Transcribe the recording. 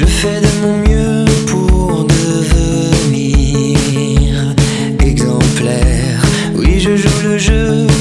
fais de mon mieux pour devenir exemplaire. Oui, je joue le jeu